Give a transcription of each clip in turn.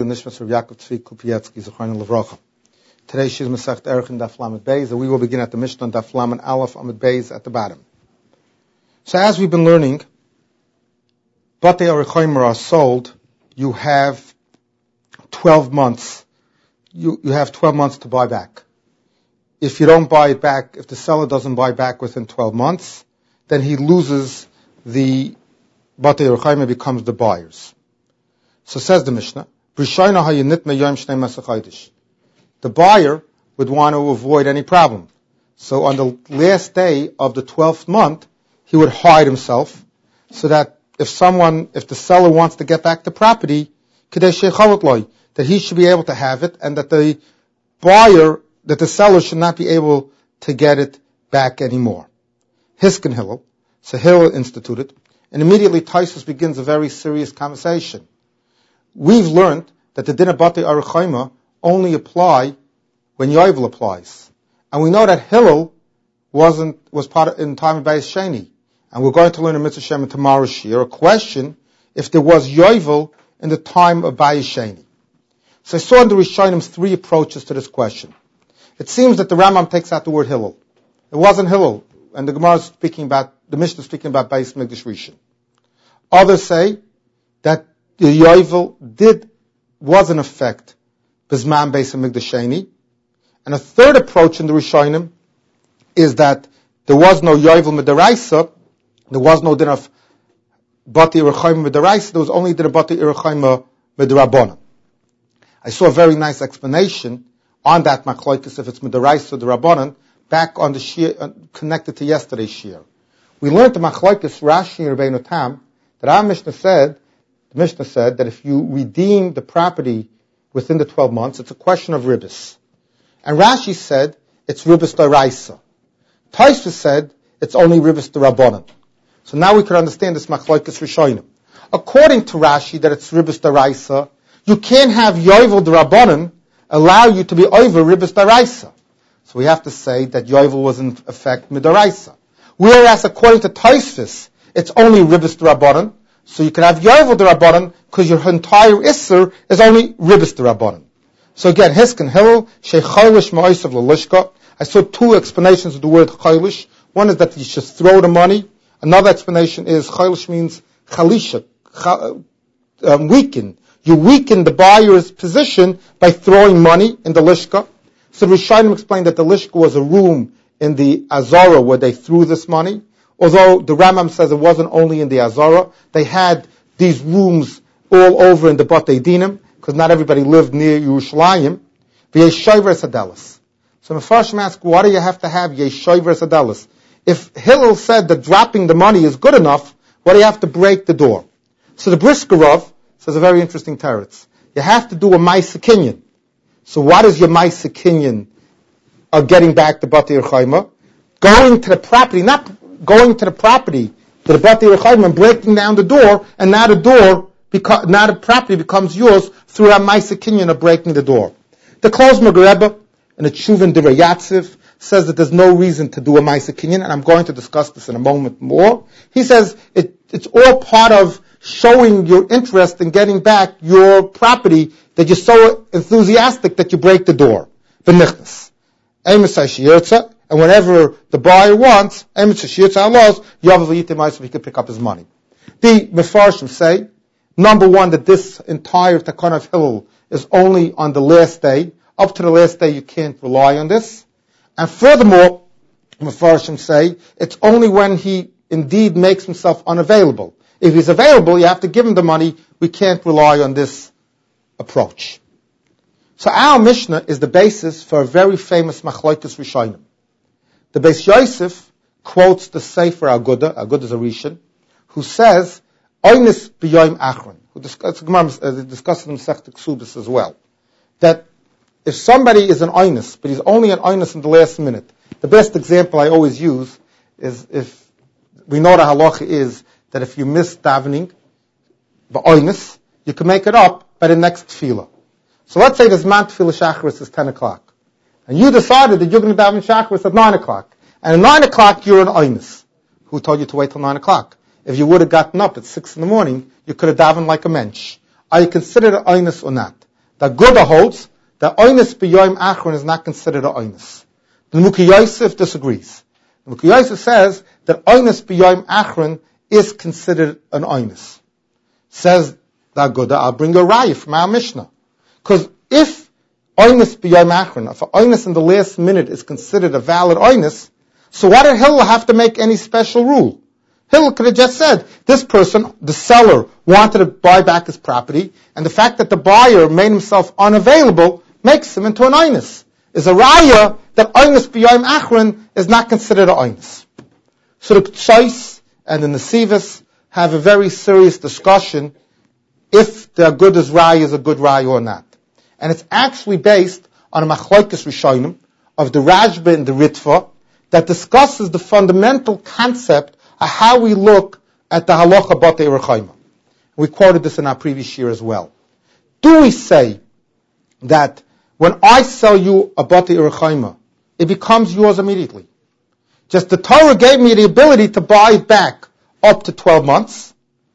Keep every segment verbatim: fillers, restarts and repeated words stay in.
Nishmas Rav Yaakov Tzvi Kupietsky Zechron Levrocha. Today she's Masechet Erech Daf Lamed Beis, and we will begin at the Mishnah Daf Lamed Aleph Amud Beis at the bottom. So as we've been learning, Batei Arichaymer are sold. You have twelve months. You you have twelve months to buy back. If you don't buy it back, if the seller doesn't buy back within twelve months, then he loses the Batei Arichaymer, becomes the buyers. So says the Mishnah, the buyer would want to avoid any problem. So on the last day of the twelfth month, he would hide himself so that if someone, if the seller wants to get back the property, that he should be able to have it, and that the buyer, that the seller should not be able to get it back anymore. Hiskin Hillel, so Hillel instituted, and immediately Taisus begins a very serious conversation. We've learned that the din of Batei Arichaymer only apply when Yovel applies. And we know that Hillel wasn't, was part of, in time of Beis Sheni. And we're going to learn in Mitzvah Shem in tomorrow's year a question if there was Yovel in the time of Beis Sheni. So I saw in the Rishonim three approaches to this question. It seems that the Rambam takes out the word Hillel. It wasn't Hillel, and the Gemara is speaking about, the Mishnah is speaking about Beis Mikdash Rishon. Others say that the Yovel did, was in effect, Bizman Beis Mikdash Sheni. And a third approach in the Rishonim is that there was no Yovel Midaraisa, there was no din of Batei Arichaymer Midaraisa, there was only din of Batei Arichaymer Midrabanan. I saw a very nice explanation on that Machlokes, if it's Midaraisa or the Rabbanan, back on the Shir, uh, connected to yesterday's Shir. We learned the Machlokes Rashi and Rabbeinu Tam, that our Mishnah said, the Mishnah said that if you redeem the property within the twelve months, it's a question of ribis. And Rashi said it's ribis d'oraisa. Tosfos said it's only ribis d'Rabbanan. So now we can understand this machlokes rishonim. According to Rashi, that it's ribis d'oraisa, you can't have Yovel d'Rabbanan allow you to be over ribis d'oraisa. So we have to say that Yovel was in effect midoraisa. Whereas according to Tosfos, it's only ribis d'Rabbanan. So you can have Yovel d'Rabbanan because your entire Isser is only ribis d'Rabbanan. So again, Hiskin Hillel, Shei Chaylish Ma'osav L'Lishka. I saw two explanations of the word Chaylish. One is that you should throw the money. Another explanation is Chaylish means Chalisha, um, weaken. You weaken the buyer's position by throwing money in the Lishka. So Rishonim explained that the Lishka was a room in the Azara where they threw this money. Although the Rambam says it wasn't only in the Azara, they had these rooms all over in the Batei Dinim, because not everybody lived near Yerushalayim. V'yeshover Sadelis. So Mefarshim ask, why do you have to have Yeshover Sadelis? If Hillel said that dropping the money is good enough, why do you have to break the door? So the Briskerov says a very interesting teretz. You have to do a Ma'aseh Kinyan. So what is your Ma'aseh Kinyan of getting back the Batei Arichaymer? Going to the property, not going to the property, to the Batei Arichaymer and breaking down the door, and now the door, beco- now the property becomes yours through a Ma'aseh Kinyan of breaking the door. The Klozmer Rebbe in the Tshuvin Divrei Yatziv says that there's no reason to do a Ma'aseh Kinyan, and I'm going to discuss this in a moment more. He says it, it's all part of showing your interest in getting back your property, that you're so enthusiastic that you break the door. V'nichnas. And whenever the buyer wants, he can pick up his money. The Mefarshim say, number one, that this entire Takon of Hillel is only on the last day. Up to the last day, you can't rely on this. And furthermore, Mefarshim say, it's only when he indeed makes himself unavailable. If he's available, you have to give him the money. We can't rely on this approach. So our Mishnah is the basis for a very famous Machlokes Rishonim. The Beis Yosef quotes the Sefer Agudah, Agudah is a Rishon, who says, Oynis b'yoyim achron, who discusses in Masechta Ksubis as well, that if somebody is an Oynis, but he's only an Oynis in the last minute, the best example I always use is if we know the halacha is that if you miss davening, b'Oynis, you can make it up by the next tefillah. So let's say this man tefillah Shacharis is ten o'clock. And you decided that you're going to daven Shacharis at nine o'clock. And at nine o'clock, you're an Oynis. Who told you to wait till nine o'clock? If you would have gotten up at six in the morning, you could have davened like a mensch. Are you considered an Oynis or not? The Aguda holds that oinus b'yoyim achron is not considered a oinus. The Mukhi Yosef disagrees. The Mukhi Yosef says that oinus b'yoyim achron is considered an oinus. Says the Aguda, I'll bring a raya from our Mishnah. Because if oinus b'yoyim achron, if an oinus in the last minute is considered a valid oinus, so why did Hillel have to make any special rule? Hillel could have just said, this person, the seller, wanted to buy back his property, and the fact that the buyer made himself unavailable makes him into an oinus. Is a raya that oinus b'yoyim achron is not considered an oinus. So the Tzais and the Nesivos have a very serious discussion if the Aguda's raya is a good raya or not. And it's actually based on a machlokes rishonim of the Rashba and the Ritva that discusses the fundamental concept of how we look at the halacha batei rechaima. We quoted this in our previous year as well. Do we say that when I sell you a batei rechaima, it becomes yours immediately? Just the Torah gave me the ability to buy it back up to twelve months,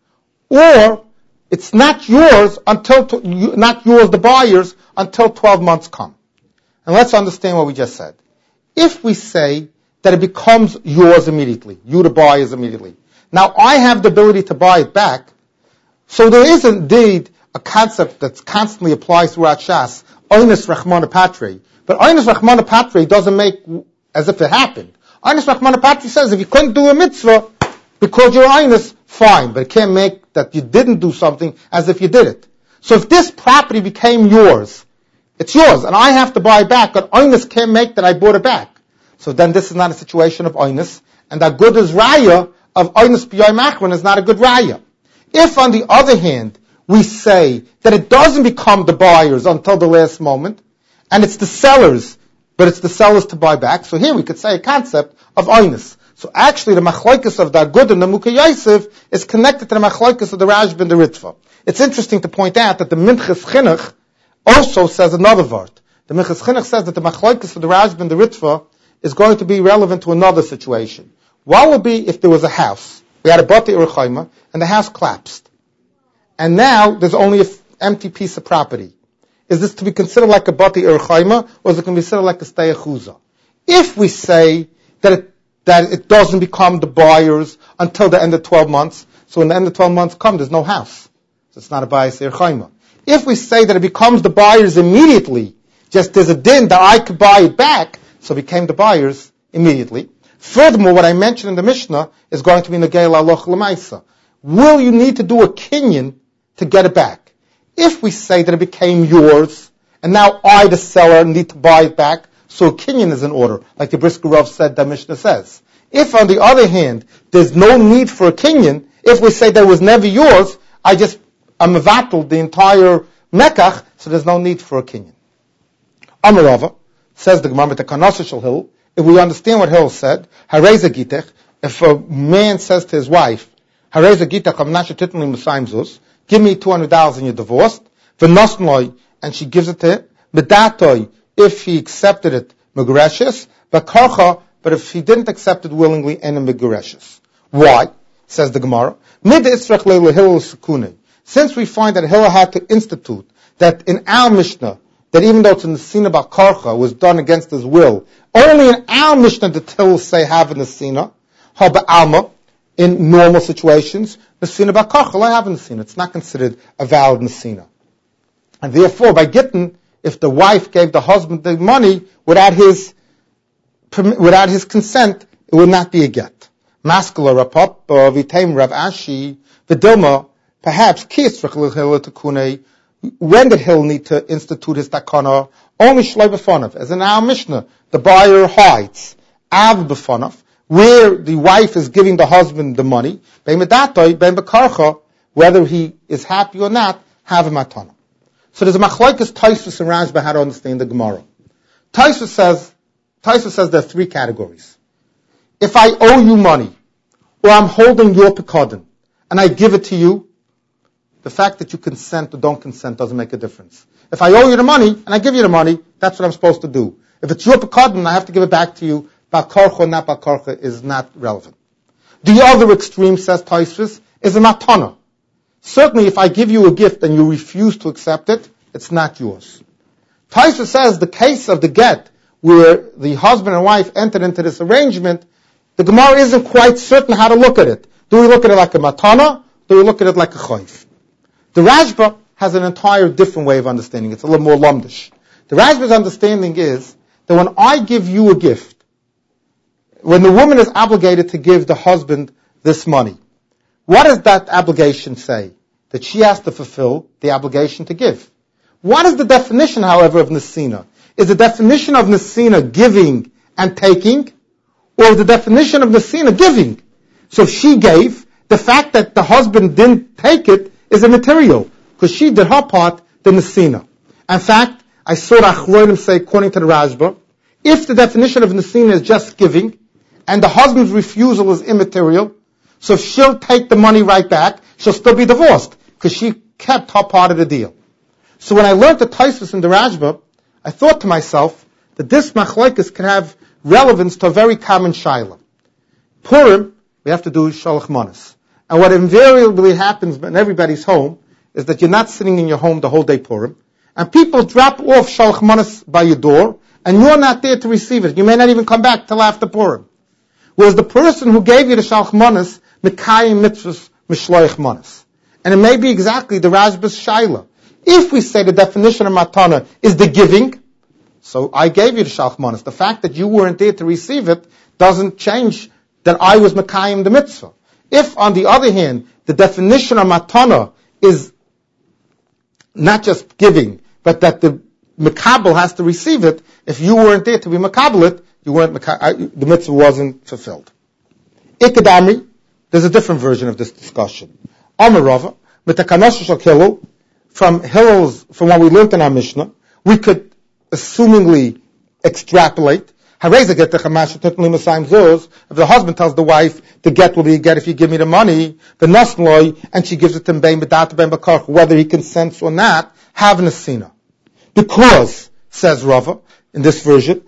or it's not yours until to, not yours, the buyer's, until twelve months come. And let's understand what we just said. If we say that it becomes yours immediately, you the buyers immediately. Now I have the ability to buy it back, so there is indeed a concept that constantly applies throughout Shas, oinus rachmana patre. But oinus rachmana patre doesn't make as if it happened. Oinus rachmana patre says if you couldn't do a mitzvah because you're oinus, fine, but it can't make that you didn't do something as if you did it. So if this property became yours, it's yours, and I have to buy it back, but oinus can't make that I bought it back. So then this is not a situation of oinus, and that good is raya of oinus b'yoyim achron is not a good raya. If, on the other hand, we say that it doesn't become the buyers until the last moment, and it's the sellers, but it's the sellers to buy back, so here we could say a concept of oinus. So actually the machlokes of the Aguda and the Mukhi Yosef is connected to the machlokes of the Rashba and the Ritva. It's interesting to point out that the Minchas Chinuch also says another word. The Minchas Chinuch says that the machlokes of the Rashba and the Ritva is going to be relevant to another situation. What would be if there was a house? We had a batei rechaima, and the house collapsed. And now there's only an f- empty piece of property. Is this to be considered like a batei rechaima, or is it going to be considered like a stei achuza? If we say that it, that it doesn't become the buyer's until the end of twelve months, so when the end of twelve months come, there's no house. So it's not a batei rechaima. If we say that it becomes the buyer's immediately, just there's a din that I could buy it back, so it became the buyer's immediately. Furthermore, what I mentioned in the Mishnah is going to be negei la'alocha l'maisa. Will you need to do a kinyan to get it back? If we say that it became yours, and now I, the seller, need to buy it back, so a kinyan is in order, like the Brisker Rav said, the Mishnah says. If, on the other hand, there's no need for a kinyan, if we say that it was never yours, I just, I'm mevatel the entire mekach, so there's no need for a kinyan. Amarava, says the Gemara, the Kanasa Shel Hillel, if we understand what Hillel said, Hareza Gitech, if a man says to his wife, Hareza Gitech, I'm not shetitnli Musayim Zuz, give me two hundred dollars and you're divorced, V'nosnoi, and she gives it to him, B'datoi, if he accepted it, Megureshes, B'karcha, but if he didn't accept it willingly, and Megureshes. Why? Says the Gemara, Mid Israch Leila Hillel Sukune. Since we find that Hillel had to institute that in our Mishnah, that even though it's in the Sina B'karcha, was done against his will, only in our Mishnah did Hillel say have in the Sina, ha ba'alma, in normal situations, the Sina B'karcha, I have in the Sina. It's not considered a valid Nesina. And therefore, by Gittin, if the wife gave the husband the money without his without his consent, it would not be a get. Maskala Rapop, Vitam Rav Ashi, Vidilma, perhaps Kisrach L'Hillel Tekune. When did Hillel need to institute his takana? Only shloi b'fanav. As in our Mishnah, the buyer hides. Av b'fanav, where the wife is giving the husband the money. Bein medatoi, bein b'karcha, whether he is happy or not, have a matana. So there's a machlokes Tosfos and Rashba how to understand the Gemara. Tosfos says, Tosfos says there are three categories. If I owe you money, or I'm holding your pekadon, and I give it to you, the fact that you consent or don't consent doesn't make a difference. If I owe you the money, and I give you the money, that's what I'm supposed to do. If it's your pekadon, I have to give it back to you. Ba'karcha or not ba'karcha is not relevant. The other extreme, says Tosfos, is a matana. Certainly if I give you a gift and you refuse to accept it, it's not yours. Taisa says the case of the get, where the husband and wife entered into this arrangement, the Gemara isn't quite certain how to look at it. Do we look at it like a matana? Do we look at it like a chayv? The Rashba has an entire different way of understanding it. It's a little more lumdish. The Rashba's understanding is that when I give you a gift, when the woman is obligated to give the husband this money, what does that obligation say? That she has to fulfill the obligation to give. What is the definition, however, of nesina? Is the definition of nesina giving and taking, or is the definition of nesina giving? So if she gave, the fact that the husband didn't take it is immaterial, because she did her part, the nesina. In fact, I saw Achronim say, according to the Rashba, if the definition of nesina is just giving, and the husband's refusal is immaterial, so if she'll take the money right back, she'll still be divorced, because she kept her part of the deal. So when I learned the Tosfos in the Rashba, I thought to myself that this machlokes can have relevance to a very common shaila. Purim, we have to do shalach manas. And what invariably happens in everybody's home is that you're not sitting in your home the whole day Purim, and people drop off shalach manas by your door, and you're not there to receive it. You may not even come back till after Purim. Whereas the person who gave you the shalach manas, mekayim mitzvahs mishloich manas. And it may be exactly the Rashba's shaila. If we say the definition of matana is the giving, so I gave you the shalach manas. The fact that you weren't there to receive it doesn't change that I was mekayim the mitzvah. If, on the other hand, the definition of matana is not just giving, but that the mekabel has to receive it, if you weren't there to be mekabel it, you weren't meka- the mitzvah wasn't fulfilled. Ikadami, there's a different version of this discussion. Amar Rava, mitakanosh shel Hillel, from Hillel's, from what we learned in our Mishnah, we could assumingly extrapolate. If the husband tells the wife, the get will be a get if you give me the money, and she gives it to him, whether he consents or not, have an asina. Because, says Rava, in this version,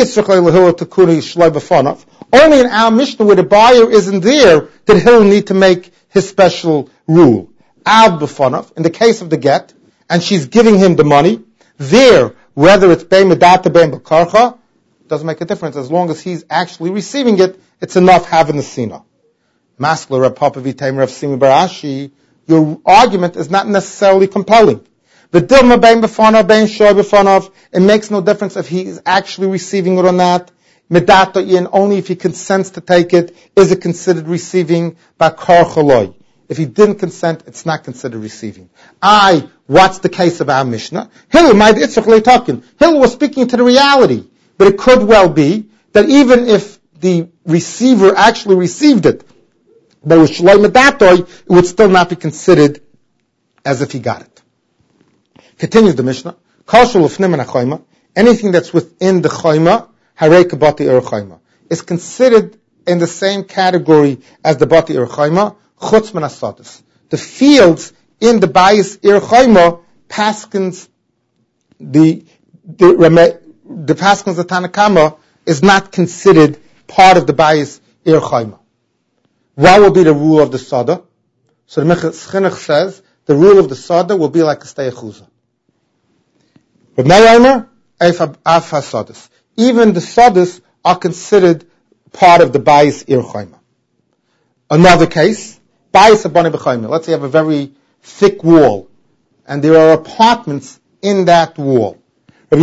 only in our Mishnah where the buyer isn't there did Hillel need to make his special rule. Av b'fanav, in the case of the get, and she's giving him the money, there, whether it's bein medata bein b'karcha, doesn't make a difference. As long as he's actually receiving it, it's enough having the sina. Maskler Rav Papa v'Taimer Rav Simi Barashi, your argument is not necessarily compelling. But dilma bein b'fanav bein shoy b'fanav, it makes no difference if he is actually receiving it or not. Medata yin, only if he consents to take it, is it considered receiving b'karcha loy. If he didn't consent, it's not considered receiving. I, what's the case of our Mishnah? Hillel might itzach talking. Hillel was speaking to the reality, but it could well be that even if the receiver actually received it, but with shloi medatoy, it would still not be considered as if he got it. Continues the Mishnah. Kol shel ufnim min ha-chayma, anything that's within the chayma, harei kabati ur chayma, is considered in the same category as the bati ur chayma. Chutz min hasadas. The fields in the Bayis Ir Chayma paskins the the the paskins the Tanakama is not considered part of the Bayis Ir Chayma. What will be the rule of the Sada? So the Mechas Chinuch says the rule of the Sada will be like a Steichuza. But Me'aymer Af Hasadas. Even the Sadas are considered part of the Bayis Ir Chayma. Another case. Let's say you have a very thick wall, and there are apartments in that wall. They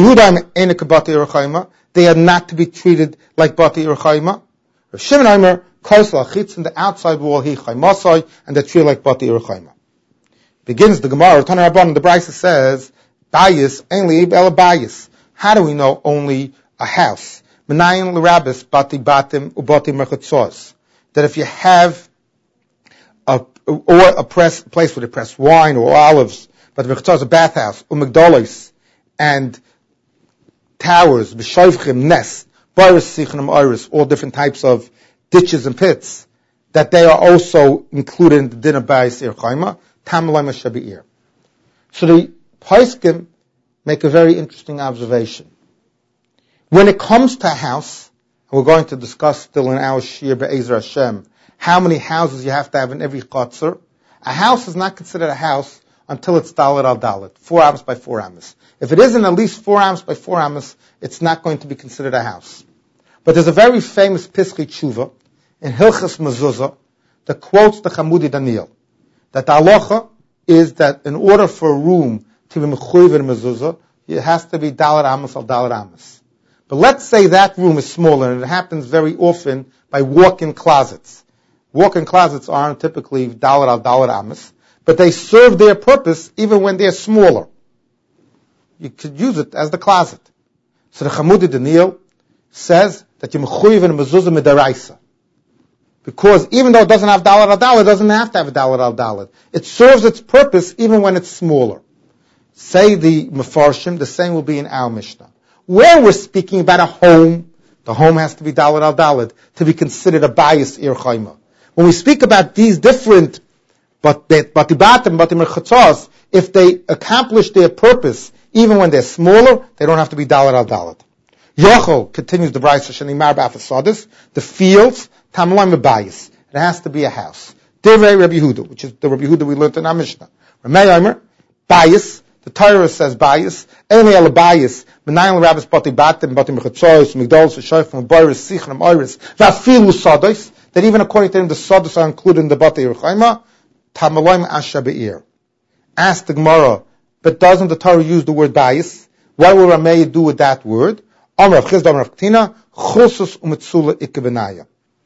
are not to be treated like Bati Ur Chayma. Rav Shimon Aimer, Kaisel Achitz, in the outside wall, he Chaymasai, and they're treated like Bati Ur Chayma. Begins the Gemara, Tana Rabban, the Brisa says, Bayis, only Ela Bayis. How do we know only a house? Menayin L'Rabbis, Bati Batim, Ubati Merchatzos. That if you have A, or a press, place where they press wine or olives, but the is a bathhouse, umigdolis, and towers, b'shoivchim, nest, boris sichnim iris, all different types of ditches and pits, that they are also included in the din of Bayis Ir Chayma, Tamalayim Shabi'ir. So the Poskim make a very interesting observation. When it comes to a house, and we're going to discuss still in our Shir Be'ezer Hashem, how many houses you have to have in every chutzner. A house is not considered a house until it's dalet al dalet, four amos by four amos. If it isn't at least four amos by four amos, it's not going to be considered a house. But there's a very famous Pischei Tshuva in Hilchas Mezuzah that quotes the Chamudi Daniel, that the halacha is that in order for a room to be mechuyev in Mezuzah, it has to be dalet amos al dalet amos. But let's say that room is smaller, and it happens very often by walk-in closets. Walk-in closets aren't typically dalet al dalet amos, but they serve their purpose even when they're smaller. You could use it as the closet. So the Chamudi Daniel says that you're mechuyev in mezuzah midaraisa. Because even though it doesn't have dalet al dalet, it doesn't have to have a dalet al dalet. It serves its purpose even when it's smaller. Say the Mefarshim, the same will be in our Mishnah. Where we're speaking about a home, the home has to be dalet al dalet to be considered a bias ir chayma. When we speak about these different but batibatim, batim chatzos, if they accomplish their purpose even when they're smaller, they don't have to be dalet al dalet. Yochel continues the Brayso Shenimar ba'afasadis, the fields tamloim bias. It has to be a house. Divrei Rabbi Yehuda, which is the Rabbi Yehuda we learned in our Mishnah. Ramei Omer, bias. The Torah says bias. Only al bias. Menayin l'rabbis bati batim, bati mechatzos, migdalos, v'shoifim, boris, sichrim, oiris, v'afilu sados, that even according to him, the sados are included in the bati yerchayma, tamaloim asha be'ir. Ask the Gemara, but doesn't the Torah use the word bias? What will Ramei do with that word? Omer of Chizda, Omer of Ktina, chusus u'metzula ikebenaya.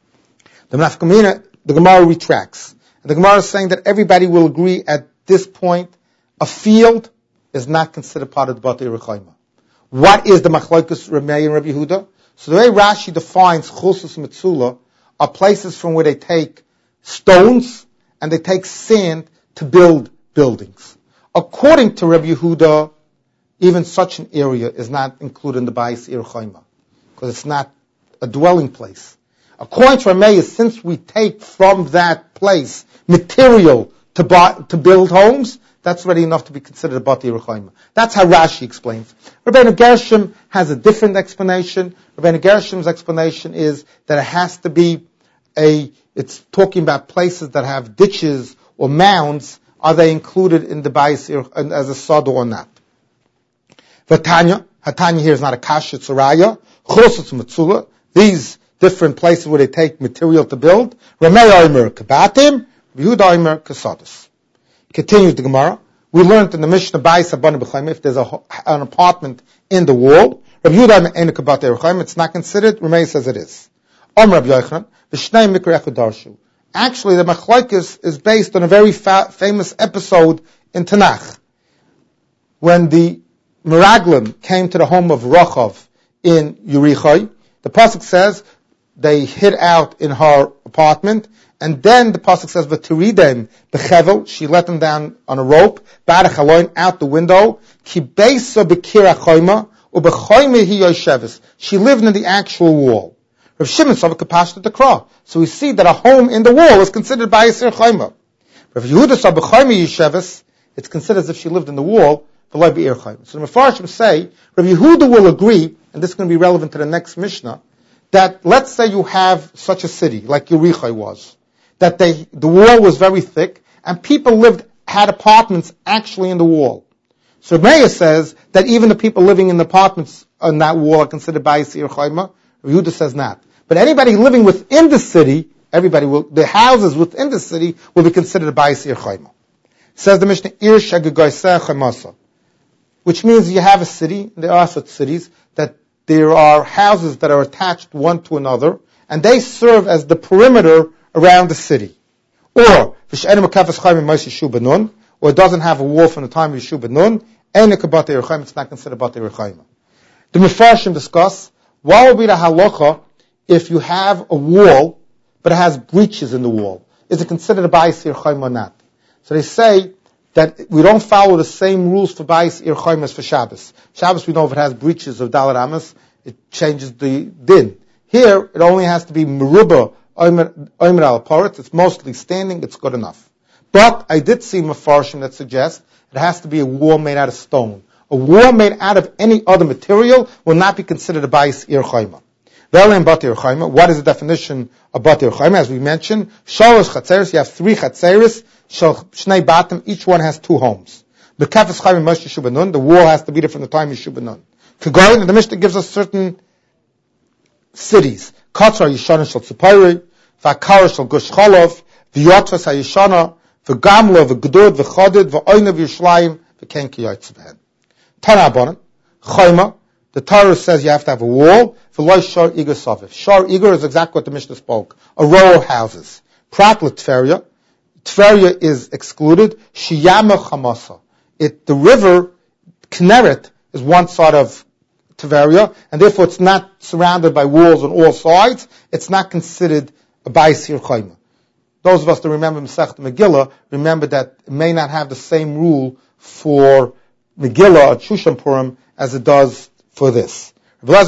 The Nafkamina, the Gemara retracts. And the Gemara is saying that everybody will agree at this point, a field is not considered part of the Bati Yerchayma. What is the Machlokes Ramei and Rabbi Yehuda? So the way Rashi defines Chusus Metzula are places from where they take stones and they take sand to build buildings. According to Rabbi Yehuda, even such an area is not included in the Bais Yerchayma because it's not a dwelling place. According to Ramei, since we take from that place material to buy, to build homes, that's already enough to be considered a Bati Yerchayma. That's how Rashi explains. Rabbeinu Gershom has a different explanation. Rabbeinu Gershom's explanation is that it has to be a, it's talking about places that have ditches or mounds. Are they included in the Bais as a Sod or not? Vatanya, Hatanya here is not a kasha, it's a raya. Chosutz Metzula, these different places where they take material to build. Ramei Omer Kabatim, Yehuda Omer Kasadas. Continues the Gemara. We learned in the Mishnah Bais Abana B'Chaim, if there's a, an apartment in the wall, Rabbi Yehuda Omer Kabat Yerchayim, it's not considered. Ramei says it is. Omer Rabbi Yochanan, V'shnei Mikra Echad Darshu. Actually, the Machlokes is based on a very fa- famous episode in Tanakh, when the Meraglim came to the home of Rochav in Yerichai. The pasuk says they hid out in her apartment, and then the pasuk says v'tiridem b'chevel, she let them down on a rope, b'arach out the window, ki beisa b'kira choyma u'b'choyma hi yosheves. She lived in the actual wall. Rav Shimon saw kapashta the kra, so we see that a home in the wall is considered by Yisir choyma. Rav Yehuda saw b'choyma yosheves, it's considered as if she lived in the wall. So the Mefarshim say, Rav Yehuda will agree, and this is going to be relevant to the next Mishnah, that let's say you have such a city, like Yerichai was, that they, the wall was very thick, and people lived, had apartments actually in the wall. So Meir says that even the people living in the apartments on that wall are considered Bais Yerchayma. Rav Yehuda says not. But anybody living within the city, everybody will, the houses within the city will be considered Bais Yerchayma. Says the Mishnah, Ir Shagagoyseh Chaymasa. Which means you have a city, there are such cities, that there are houses that are attached one to another, and they serve as the perimeter around the city. Or, or it doesn't have a wall from the time of Yeshu Benun, it's not considered Bati Yerchayma. The Mefarshim discuss, what will be the halacha if you have a wall, but it has breaches in the wall? Is it considered a Bais Yerchayma or not? So they say, that we don't follow the same rules for Bais Yerchayim as for Shabbos. Shabbos, we know if it has breaches of Dalet Amos, it changes the din. Here, it only has to be Meruba Omer al Paret. It's mostly standing, it's good enough. But I did see Mefarshim that suggest it has to be a wall made out of stone. A wall made out of any other material will not be considered a Bais Yerchayim. What is the definition of Bati Yerchaima? As we mentioned, Shalosh Chatzeris, you have three Chatzeris, Shnei Batim, each one has two homes. The wall has to be there from the time Yeshu Benun. The Mishnah gives us certain cities. Katzar Yishana Shal Tzipayri, Vakar Shal Gush Cholov, V'yotvas HaYishana, V'gamla, V'gdud, V'chodid, V'oyna V'yishlayim, V'ken Ki Yotzvehen. Tana Abonim, Chayma, the Torah says you have to have a wall. V'loy Shar Igur Saviv. Shar Igur is exactly what the Mishnah spoke. A row of houses. Prat L'Tveria. Tveria is excluded. Shiyama Chamasa. It, the river, Kinneret, is one side of Tveria, and therefore it's not surrounded by walls on all sides. It's not considered a Bais Yerchaima. Those of us that remember Masechet Megillah, remember that it may not have the same rule for Megillah or Shushan Purim as it does for this. It's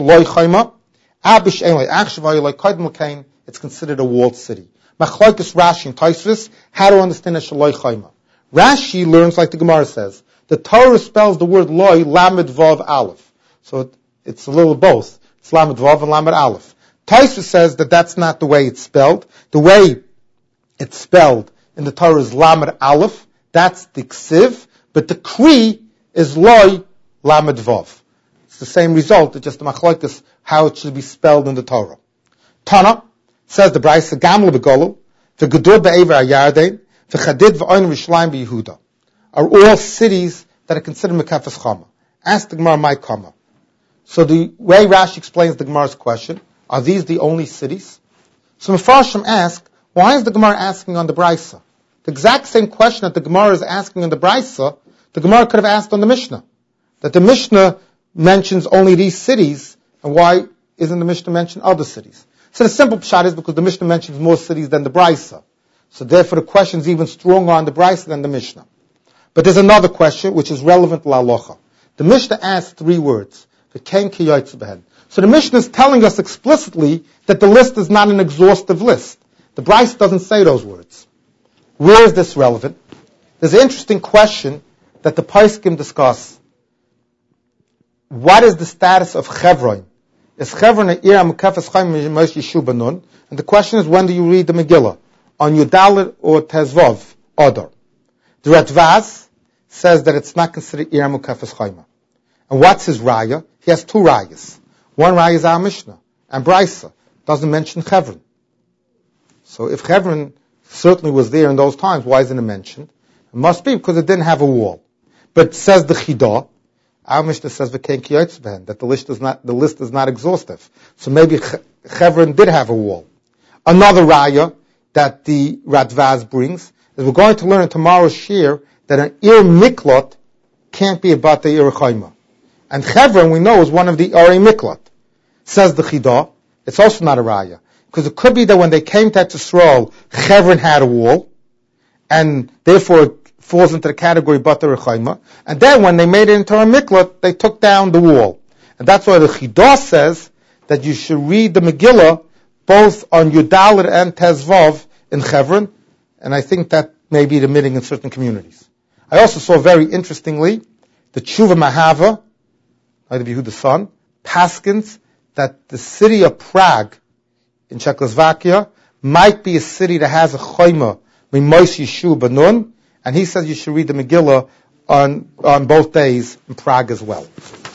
considered a walled city. Machlokes Rashi and Tosfos, how to understand a Shaloi Chayma. Rashi learns like the Gemara says. The Torah spells the word Loi, Lamed Vav Aleph. So it, it's a little both. It's Lamed Vav and Lamed Aleph. Tosfos says that that's not the way it's spelled. The way it's spelled in the Torah is Lamed Aleph. That's the Ksiv. But the Kri is Loi, Lamed Vav. It's the same result. It's just the Machlokes how it should be spelled in the Torah. Tana says the Brisa Gamla Begolu, the Gedur Be'ever Ayardein, the Chadid V'oin Rishlayim Beyehuda, are all cities that are considered Mekafes Chama. Ask the Gemara, my Kama. So the way Rashi explains the Gemara's question, are these the only cities? So Mefarshim ask, why is the Gemara asking on the Brisa? The exact same question that the Gemara is asking on the Brisa, the Gemara could have asked on the Mishnah. That the Mishnah mentions only these cities, and why isn't the Mishnah mention other cities? So the simple pshat is because the Mishnah mentions more cities than the Brisa. So therefore the question is even stronger on the Brisa than the Mishnah. But there's another question which is relevant to L'Halacha. The Mishnah asks three words. So the Mishnah is telling us explicitly that the list is not an exhaustive list. The Brisa doesn't say those words. Where is this relevant? There's an interesting question that the Poskim discuss. What is the status of Chevron? Is Chevron a Ira Mekafes Chaim Moshe Yeshu Benun? And the question is, when do you read the Megillah? On Yudalit or Tezvav, Adar? The Ratvaz says that it's not considered Ira Mekafes Chaim. And what's his raya? He has two rayas. One raya is our Mishnah, and Brisa doesn't mention Chevron. So if Chevron certainly was there in those times, why isn't it mentioned? It must be because it didn't have a wall. But says the Chidah, our Mishnah says v'kein ki yotzvehen, that the list is not the list is not exhaustive. So maybe Chevron did have a wall. Another raya that the Radvaz brings is we're going to learn in tomorrow's shir that an Ir Miklot can't be a Batei Ir Chayma. And Chevron, we know, is one of the Arei Miklot. Says the Chidah, it's also not a raya. Because it could be that when they came to Yisrael, Chevron had a wall, and therefore it falls into the category Batei Ir Chayma. And then when they made it into a Miklot, they took down the wall. And that's why the Chidah says that you should read the Megillah both on Yudalit and Tezvav in Chevron, and I think that may be the meaning in certain communities. I also saw very interestingly, the Tshuva Mahava, the Yehuda son, paskins that the city of Prague in Czechoslovakia might be a city that has a chayma Moshe Yeshu Benun, and he says you should read the Megillah on on both days in Prague as well.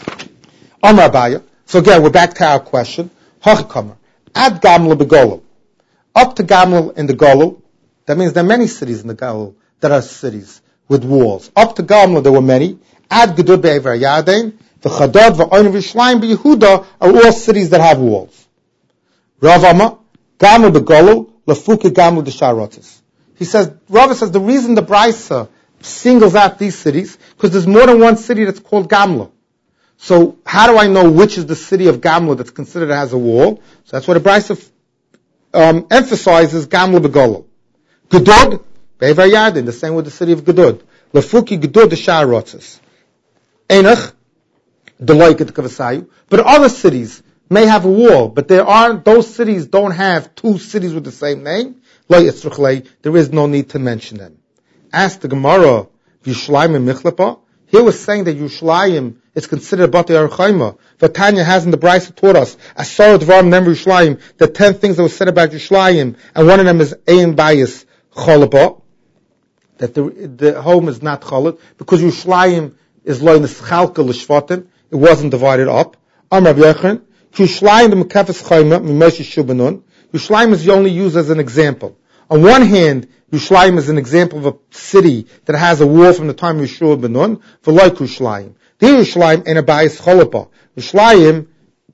Amar Abaya. So again, we're back to our question. Hachikamer ad Gamla begolul, up to Gamla in the Golul. That means there are many cities in the Golul that are cities with walls. Up to Gamla there were many. Ad Gedur Be'ever Yadein. The Chadad, V'oin V'yishlayim, Beyehuda are all cities that have walls. Rav Amma, Gamla Begolul, Lafuki Gamla D'Sharotis. He says, Rav says the reason the Brisa singles out these cities, because there's more than one city that's called Gamla. So how do I know which is the city of Gamla that's considered as a wall? So that's what the Brisa um, emphasizes, Gamla Begolul. Gedud, Be'ever Yadin, the same with the city of Gedud. Lafuki Gedud D'Sharotis. Enach, but other cities may have a wall, but there aren't, those cities don't have two cities with the same name. There is no need to mention them. Ask the Gemara, Yishlayim and Michlepa. Here we're saying that Yishlayim it's considered Bati Archaima. Vatanya has in the Brisa taught us, Asar Dvarim Nem Yerushalayim, the ten things that were said about Yerushalayim, and one of them is Ein Bayis Cholaba, that the, the home is not Cholat, because Yerushalayim is Lo Neschalka L'Shvatim, it wasn't divided up. Am Rabbi Yochanan, Yerushalayim the Mekefes Chayma, Mimoshe Shubanun, Yerushalayim is only used as an example. On one hand, Yerushalayim is an example of a city that has a wall from the time of Yeshua ben Nun, v'loy Yerushalayim. The Yerushalayim ain't a bayis cholapa. Yerushalayim,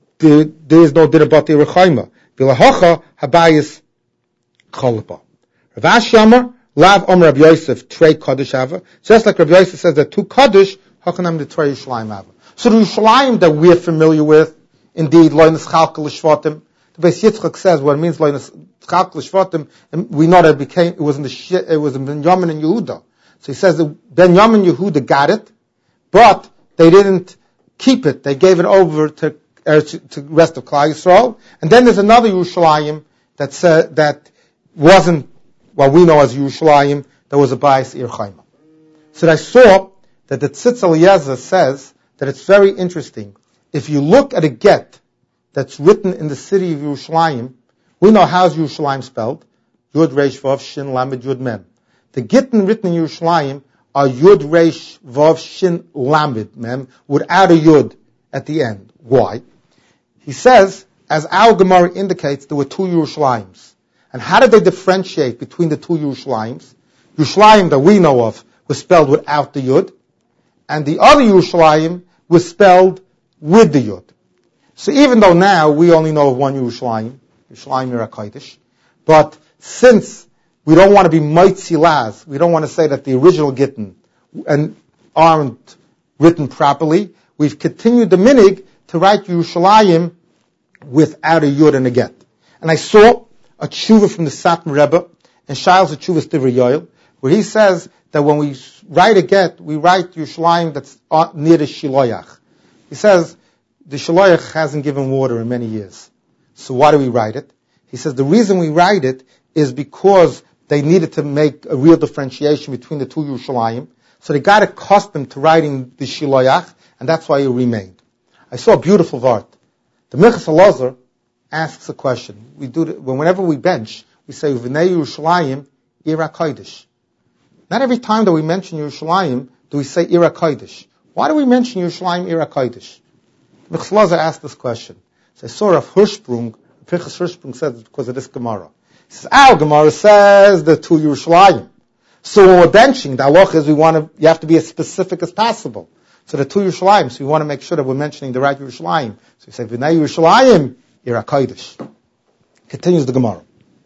there is no din about the Yerushalayim. V'lahocha habayis cholapa. Rav Ashi Amar, lav Omer Rabbi Yosef, trei Kaddish ava. Just like Rabbi Yosef says that two Kaddish, hakanam the trei Yerushalayim ava. So the Yerushalayim that we're familiar with, indeed, loy neschalka l'shvatim. The Beis Yitzchak says what it means loy neschalka l'shvatim, and we know that it became, it was in the, it was in Benjamin and Yehuda. So he says that Benjamin and Yehuda got it, but they didn't keep it. They gave it over to uh, to the rest of Klal Yisrael. And then there's another Yerushalayim that said, that wasn't what we know as Yerushalayim, that was a Bayis Ir Chayma. So I saw that the Tzitz Eliezer says that it's very interesting. If you look at a get that's written in the city of Yerushalayim, we know how's Yerushalayim spelled. Yud Reish Vav Shin Lamed Yud Mem. The gittin written in Yerushalayim are Yud Reish Vav Shin Lamed Mem without a Yud at the end. Why? He says, as our Gemara indicates, there were two Yerushalayim. And how did they differentiate between the two Yerushalayim? Yerushalayim that we know of was spelled without the Yud, and the other Yerushalayim was spelled with the Yud. So even though now we only know of one Yerushalayim, Yerushalayim Yerakodesh, but since we don't want to be Moitzi Laz, we don't want to say that the original Gittin and aren't written properly, we've continued the minig to write Yerushalayim without a Yud and a Get. And I saw a tshuva from the Satmar Rebbe, and Shail's tshuva Divrei Yoel, where he says that when we write a Get, we write Yerushalayim that's near the Shiloyach. He says, the Shiloyach hasn't given water in many years. So why do we write it? He says the reason we write it is because they needed to make a real differentiation between the two Yerushalayim. So they got accustomed to writing the Shiloyach, and that's why it remained. I saw a beautiful vart. The Minchas Elazar asks a question. We do it, whenever we bench, we say, V'nei Yerushalayim Ira Kodesh. Not every time that we mention Yerushalayim do we say Ira Kodesh. Why do we mention Yerushalayim Ira Kodesh? Minchas Elazar asked this question. So I saw Rav Hirschsprung, Pinchas Hirschsprung says it's because of this Gemara. He says, our Gemara says the two Yerushalayim. So when we're benching, the halach is we want to, you have to be as specific as possible. So the two Yerushalayim, so we want to make sure that we're mentioning the right Yerushalayim. So we say, V'nei Yerushalayim, Ira Kodesh. Continues the Gemara.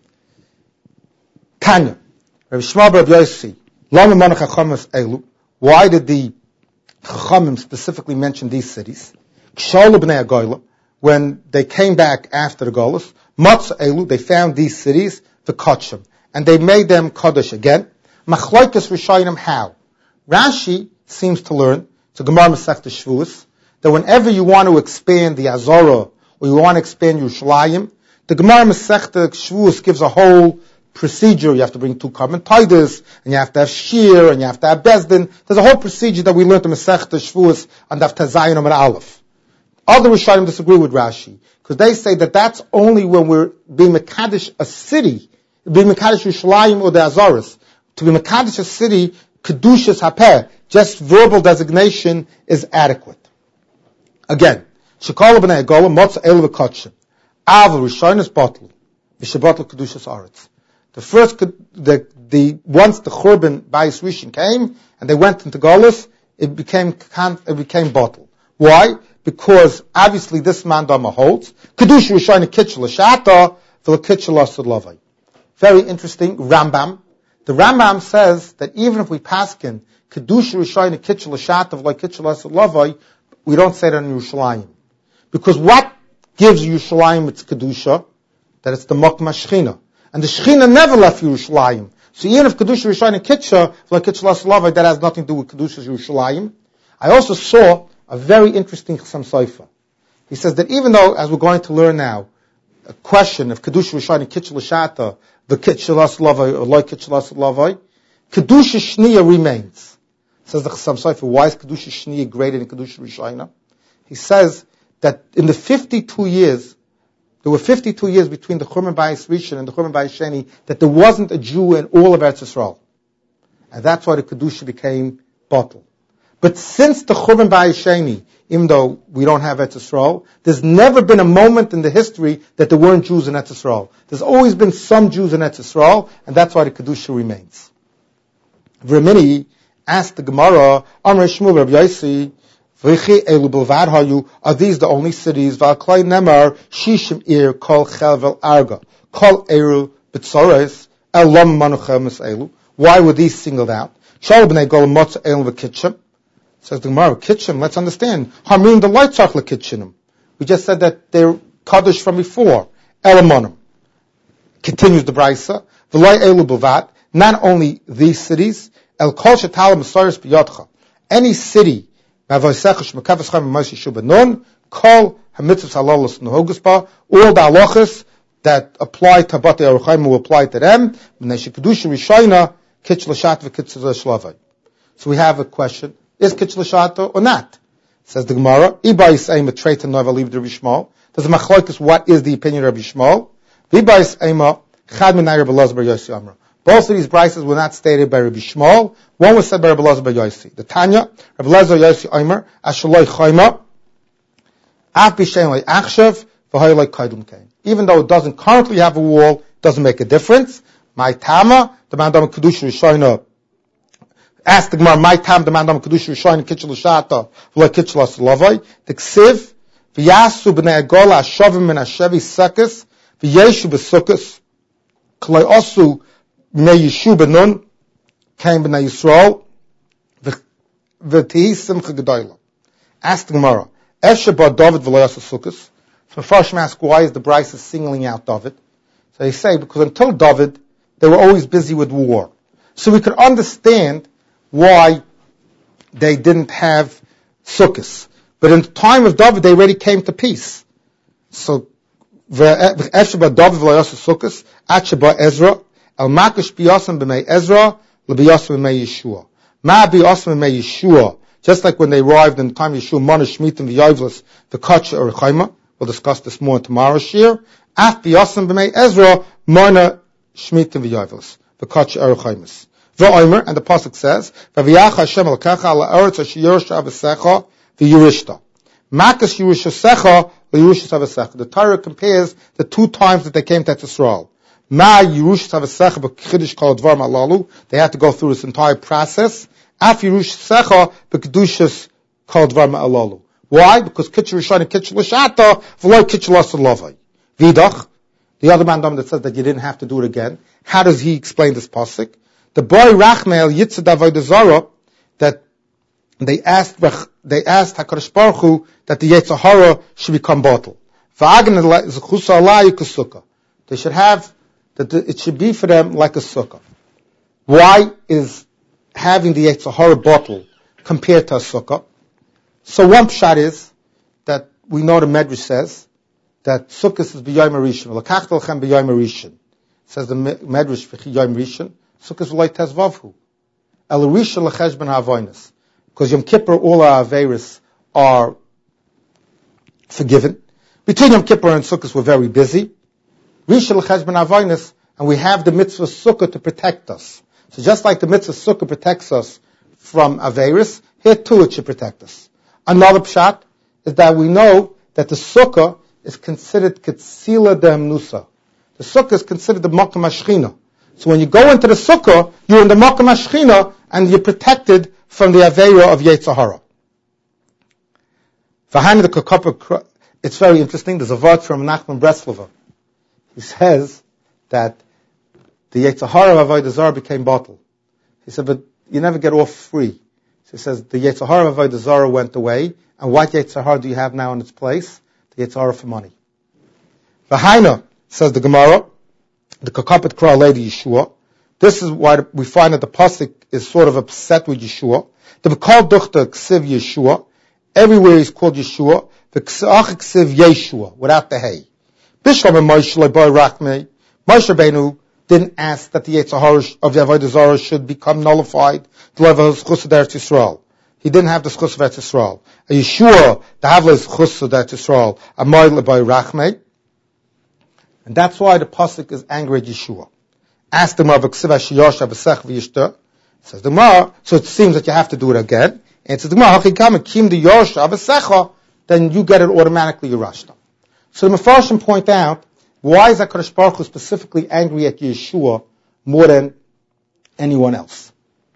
Tanya, Rav Shmuel bar Yossi, Lama Mana Chachamas Elu. Why did the Chachamim specifically mention these cities? Kshalu b'nei Agoyla, when they came back after the Golus, Matza Elu, they found these cities, the Kotchim, and they made them Kodesh again. Machloikas Rishayim, how? Rashi seems to learn, it's a Gemara Masechta Shavuos, that whenever you want to expand the Azorah, or you want to expand Yerushalayim, the Gemara Masechta Shavuos gives a whole procedure. You have to bring two carbon titles, and you have to have Shir, and you have to have Bezdin. There's a whole procedure that we learned in Masechta Shavuos on Daf Tazayin and Aleph. Other Rishonim disagree with Rashi, because they say that that's only when we're being Mekadesh a city, being Mekadesh Yerushalayim or the Azoros. To be Mekadesh a city, Kedushas Hapeh, just verbal designation is adequate. Again, Shekala b'nei Agola, Motza Elu v'Kotshim, Aval Rishonis Bottle, V'Shabotl Kedushas Aretz. The first, the, the, once the Churban Bayis Rishon came, and they went into Golus, it became, it became bottle. Why? Because obviously this mandama holds Kedusha Rishayna Kitchel Shata for Kitchel Lavai. Very interesting. Rambam. The Rambam says that even if we paskin Kedusha Rishayna Kitchel Shata like Kitchel Lavai, we don't say that in Yerushalayim. Because what gives Yerushalayim its Kedusha? That it's the Mokma Shechina. And the Shechina never left Yerushalayim. So even if Kedusha Rishayna Kitchel like Kitchel Lavai, that has nothing to do with Kedusha Yerushalayim. I also saw a very interesting Chassam Sofer. He says that even though, as we're going to learn now, a question of Kedusha Rishayna Kitchel Shata, the Kitchel Lavai, or like Kitchel Lavai, Kedusha Shniya remains. Says the Chassam Sofer, why is Kedusha Shniya greater than Kedusha Rishayna? He says that in the fifty-two years, there were fifty-two years between the Churban Bayis Rishon and the Churban Bayis Sheni, that there wasn't a Jew in all of Eretz Yisrael. And that's why the Kedusha became bottled. But since the Churban Bayis Sheni, even though we don't have Eretz Yisrael, there's never been a moment in the history that there weren't Jews in Eretz Yisrael. There's always been some Jews in Eretz Yisrael, and that's why the Kedusha remains. V'Ramini asked the Gemara, Amr Shmuel Rabbi Yossi, V'chi elu bilvad hayu, are these the only cities? V'aklai nemar, shishim ir kol chelvel arga, kol eru b'tzores, el lam manuchem elu. Why were these singled out? Shal b'nei gol motz elu v'kitchem. Says the Gemara, kitchen, let's understand. Hamrim the light tzarch lekitchenim. We just said that they're kaddish from before. Elamonim. Continues the Brisa. V'lai elu bilvad, not only these cities, el kol shetalim b'saris b'yodcha. Any city, all the halachas that apply to Batei Aruchayim will apply to them. So we have a question. Is Kitch L'Shata or not? Says the Gemara. Does the Machlokes, what is the opinion of Rabbi Shmuel? Both of these brises were not stated by Rabbi Shmuel. One was said by Rabbi Elazar bar Yossi. The Tanya, Rabbi Elazar Yossi Omer, Ashaloi Chayma, Af B'Shein Loi Achshav, V'Hoy Loi Kaidum Kain. Even though it doesn't currently have a wall, doesn't make a difference. My Tama, the Mandam Kedusha Rishayna, asked the Gemara, my Tam, the Mandam Kedusha Rishayna, Kitchel L'Shata, V'Loi Kitchel L'Slavoi, the Ksiv, V'Yasu B'nei Agola, Ashavim Min Ashevi Sekes, V'Yeshu B'Sukkes, Kloi Osu, B'nei Yeshu B'Nun, came B'nei Yisrael, V'Tihi Simcha Gedoyla. Asked the Gemara, Eshe Bar David V'Lo Yasa Sukkos. So first ask, why is the Brisa singling out David? So they say, because until David, they were always busy with war. So we could understand why they didn't have Sukkos. But in the time of David, they already came to peace. So, Eshe Bar David V'Lo Yasa Sukkos, Ache Bar Ezra, El Makish B'Yasam B'Mei Ezra, L'B'Yasam B'Mei Yeshua. Ma B'Yasam B'Mei Yeshua. Just like when they arrived in the time of Yeshua, Mana Shmitim V'Yavlis, the Kach or Chayma. We'll discuss this more in tomorrow's year. Af B'Yasam B'Mei Ezra, Mana Shmitim V'Yavlis, the Kach or Chaymas. V'Omer, and the Pasuk says, V'V'Yach Hashem L'Kacha L'Eretz Asher Yerusha V'Secha V'Yurishta. Makas Yerusha Secha V'Yurishta V'Secha. The Torah compares the two times that they came to Israel. Ma Yerush Tavasecha b'Chiddush Kol Dvar Malalu. They had to go through this entire process. Af Yerush Secha b'Kedushas Kol Dvar Malalu. Why? Because Kitch Rishon and Kitch L'Shata v'Lo Kitch L'Salavai. Vidach, the other man that says that you didn't have to do it again. How does he explain this pasuk? The boy Rachmel Yitzad Avodah Zarah, that they asked they asked Hakadosh Baruch Hu that the Yetzer Hara should become bottled. V'Agnes Zechusa Alai Kusuka. They should have that it should be for them like a sukkah. Why is having the Yetzer Hara bottle compared to a sukkah? So one pshat is that we know the Medrash says that sukkah is b'yom rishon. L'kachtel chem b'yom rishon. Says the Medrash b'yom rishon. Sukkah is v'loy tezvavhu. El rishon l'cheshben ha'avonos. Because Yom Kippur all our aveiros are forgiven. Between Yom Kippur and Sukkot we're very busy. Rishon l'cheshben ha'avonos, and we have the mitzvah sukkah to protect us. So just like the mitzvah sukkah protects us from aveiros, here too it should protect us. Another pshat is that we know that the sukkah is considered ketzila de'emnusa. The sukkah is considered the makam hashchina. So when you go into the sukkah, you're in the makam hashchina and you're protected from the aveira of Yetzer Hara. It's very interesting. There's a word from Nachman Breslova. He says that the Yetzer Hara of Avodah Zarah became bottled. He said, but you never get off free. So he says, the Yetzer Hara of Avodah Zarah went away, and what Yetzer Hara do you have now in its place? The Yetzer Hara for money. V'haina, says the Gemara, the Kakapet Kra lady Yeshua. This is why we find that the Pasuk is sort of upset with Yeshua. The B'kal Duchta Ksiv Yeshua. Everywhere he's called Yeshua. The Ksach Ksiv Yeshua, without the hay. Bishlam and Moshe Leboy Rachmei. Moshe Rabbeinu didn't ask that the Yetzer Hara of the Avodah Zarah should become nullified to level of Chus of Eretz Yisrael. He didn't have the Chus of Eretz Yisrael. Are you sure the Havla's Chus of Eretz Yisrael are moile by Rachmei? And that's why the pasuk is angry at Yeshua. Ask the Gemara, "V'ksiva sheyosha v'sech v'yishta." Says the Gemara, so it seems that you have to do it again. And it says the Gemara, "Hachikam kim the yosha v'secha," then you get it automatically Yerashta. So the Mefarshim point out, why is HaKadosh Baruch Hu specifically angry at Yeshua more than anyone else?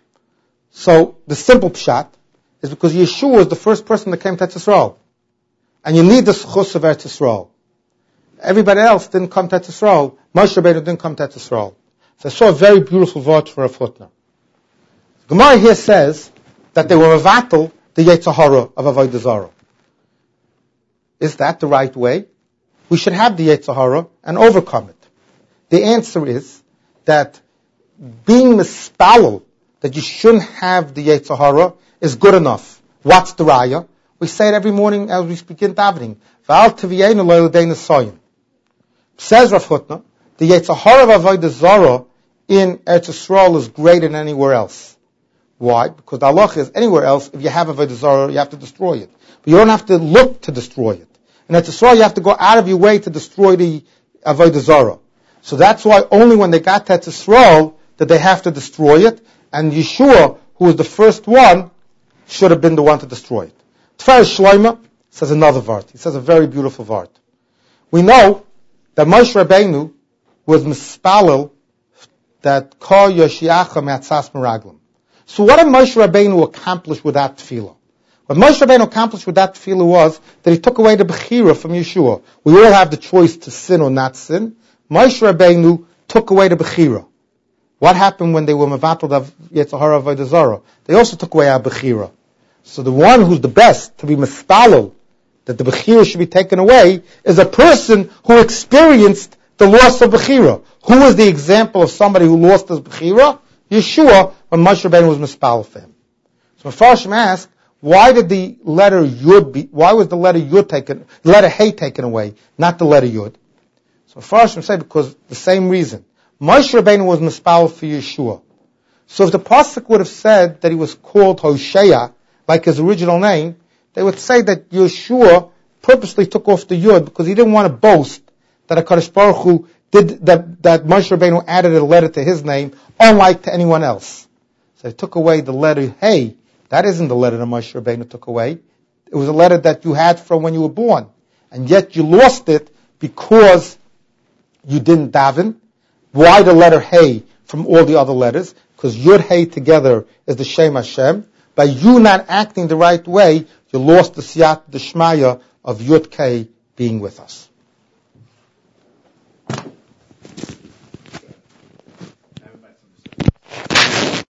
So the simple pshat is because Yeshua is the first person that came to Eretz Yisrael, and you need the Chus of Eretz Yisrael. Everybody else didn't come to Eretz Yisrael. Moshe Rabbeinu didn't come to Eretz Yisrael. So I saw a very beautiful word for a footnote. Gemara here says that they were mevatel the Yetzer Hara of Avodah Zarah. Is that the right way? We should have the Yetzer Hara and overcome it. The answer is that being mispalel, that you shouldn't have the Yetzer Hara, is good enough. What's the raya? We say it every morning as we begin davening. V'al teviyenu lo yodeinu soyim. Says Rav Hutner, the Yetzer Hara of Avodah Zarah in Eretz Yisrael is greater than anywhere else. Why? Because the halach is anywhere else, if you have Avodah Zarah, you have to destroy it. But you don't have to look to destroy it. In Eretz Yisrael, you have to go out of your way to destroy the Avodah Zarah. So that's why only when they got to Eretz Yisrael did they have to destroy it, and Yeshua, who was the first one, should have been the one to destroy it. Tiferes Shlomo says another vart. He says a very beautiful vart. We know that Moshe Rabbeinu was mispalel that Kol Yoshiacha Me'atzas Meraglim. So what did Moshe Rabbeinu accomplish with that tefillah? What Moshe Rabbeinu accomplished with that tefillah was that he took away the bechira from Yeshua. We all have the choice to sin or not sin. Moshe Rabbeinu took away the bechira. What happened when they were mevatel of Yetzer Hara Avodah Zarah? They also took away our bechira. So the one who's the best to be mispalel that the bechira should be taken away is a person who experienced the loss of bechira. Who is the example of somebody who lost his bechira? Yeshua, when Moshe Rabbeinu was mispalel for him. So Mefarshim asked, why did the letter Yud be, why was the letter Yud taken, the letter Hey taken away, not the letter Yud? So Mefarshim say because the same reason. Moshe Rabbeinu was mispalel for Yeshua. So if the pasuk would have said that he was called Hosea, like his original name, they would say that Yeshua purposely took off the Yud because he didn't want to boast that HaKadosh Baruch Hu did, that, that Moshe Rabbeinu added a letter to his name, unlike to anyone else. So he took away the letter Hey. That isn't the letter that Moshe Rabbeinu took away. It was a letter that you had from when you were born. And yet you lost it because you didn't daven. Why the letter Hey from all the other letters? Because Yud Hey together is the Shem Hashem. By you not acting the right way, you lost the Siyat D'Shmaya of Yud Kei being with us.